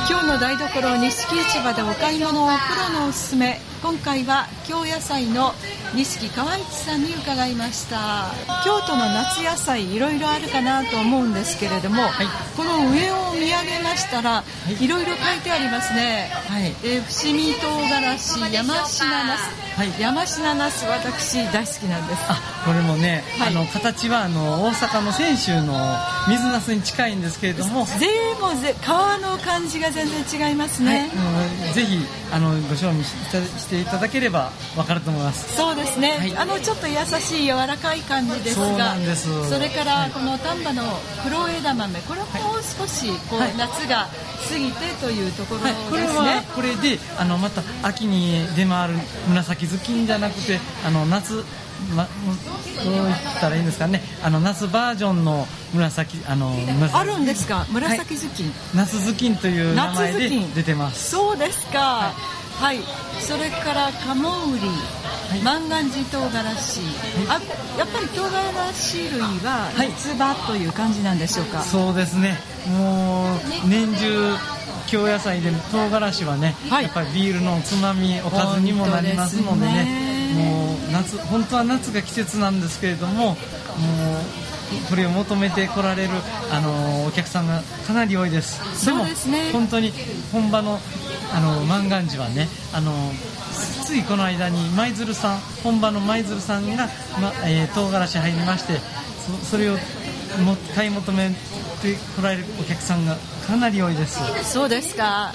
今日の台所錦市場でお買い物をプロのおすすめ。今回は京野菜の錦川市さんに伺いました。京都の夏野菜いろいろあるかなと思うんですけれども、はい、この上を見上げましたら、いろいろ書いてありますね。はい、伏見唐辛子、山科ナス、はい、山科ナス私大好きなんです。 これもね、はい、形は大阪の泉州の水ナスに近いんですけれども、 でも皮の感じが全然違いますね。 はい、ぜひご賞味していただければ分かると思います。 そうですね、はい、ちょっと優しい柔らかい感じですが、 そうなんです。 それからこの丹波の黒枝豆、これもう少しはい、夏が過ぎてというところですね。 これはこれでまた秋に出回る紫ずきんじゃなくて夏、どう言ったらいいんですかね、夏バージョンの紫あるんですか、紫ずきん、 夏ずきんという名前で出てます。 そうですか。はい、それからカモウリ、万願寺唐辛子、やっぱり唐辛子類は夏場という感じなんでしょうか。 そうですね、もう年中京野菜で唐辛子はね、やっぱりビールのつまみおかずにもなりますのでね、もう夏、本当は夏が季節なんですけれども、もうこれを求めて来られるお客さんがかなり多いです。 そうですね、 でも本当に本場の万願寺はね、ついこの間に本場の舞鶴さんが、唐辛子入りまして、それを買い求めて来られるお客さんがかなり多いです。 そうですか。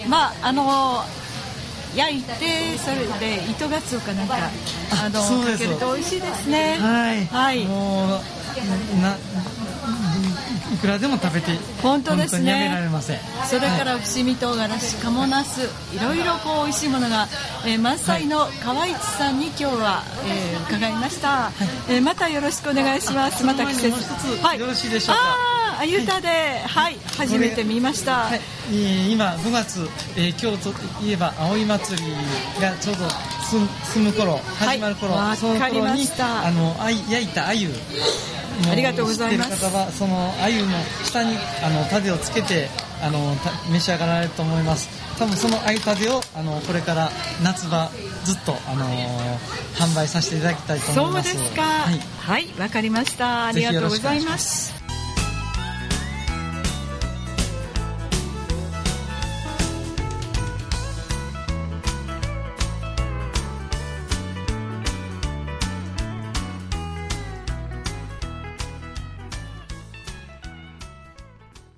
焼いてそれで糸がつおかなんかかけると美味しいですね。 はい、はい、もういくらでも食べて本当ですね、 やめられません。 それから伏見唐辛子、鴨ナス、いろいろ美味しいものが、満載の川市さんに今日は、伺いました。はい、またよろしくお願いします。また季節、 よろしいでしょうか。 アユタで、初めて見ました。 今5月、京都といえば葵祭がちょうど済む頃、始まる頃、その頃に焼いた鮎、 ありがとうございます。 知ってる方はその鮎の下にタデをつけて召し上がられると思います。多分その鮎タデをこれから夏場ずっと販売させていただきたいと思います。 そうですか。はい、わかりました。ありがとうございます。